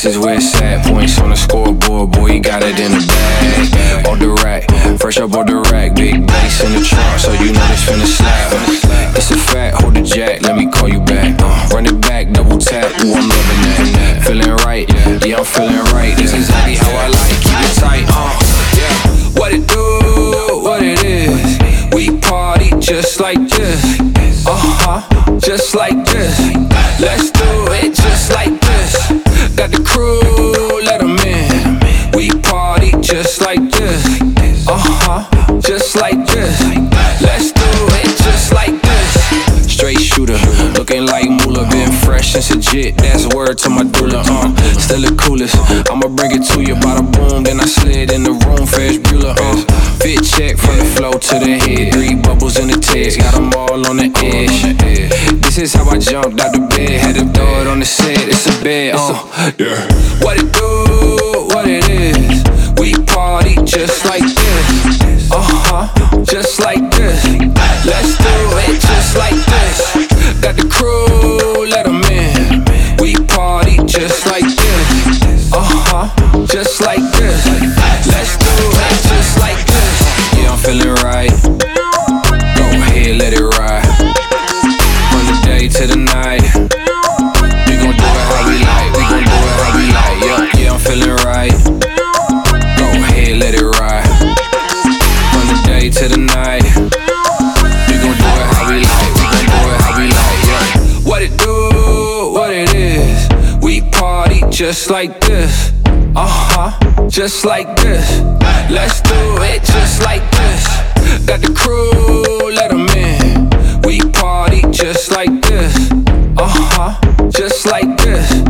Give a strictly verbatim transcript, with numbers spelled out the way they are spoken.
is where it's at. Points on the scoreboard, boy, you got it in the bag. Off the rack, fresh up off the rack. Big bass in the trunk, so you know this finna slap. It's a fact, hold the jack, let me call you back. uh, Run it back, double tap, ooh, I'm loving that. Feeling right, yeah, I'm feeling right. This is exactly how I like, keep it tight, uh yeah. What it do, what it is, we party just like this. Uh-huh, just like this. Let's do it just like this. Got the crew, let them in. We party just like this. Uh-huh, just like this. Let's do it just like this. Straight shooter, looking like Moolah. Been fresh since a jit, that's a word to my doula. uh, Still the coolest, I'ma bring it to you. Bada boom, then I slid in the room, Ferris Bueller. uh, Fit check from the flow to the head. Three bubbles in the test, got them all on the edge. This is how I jumped out the bed. Had to throw it on the set, it's a bed. uh, yeah. What it do, what it is, we party just like this. Uh-huh, just like this. Let's do it just like this. Got the crew, let them in. We party just like this. Uh-huh, just like this. Let's do it just like this. Yeah, I'm feeling right. Go ahead, let it ride. From the day to the night, we gon' do it how we like. We gon' do it how we like. Yeah, yeah, I'm feeling right. Go ahead, let it ride. From the day to the night, we gon' do it how we like. We gon' do it how we like. Yeah. What it do, what it is, we party just like this. Uh-huh, just like this. Let's do it just like this. Got the crew, let them in. We party just like this. Uh-huh, just like this.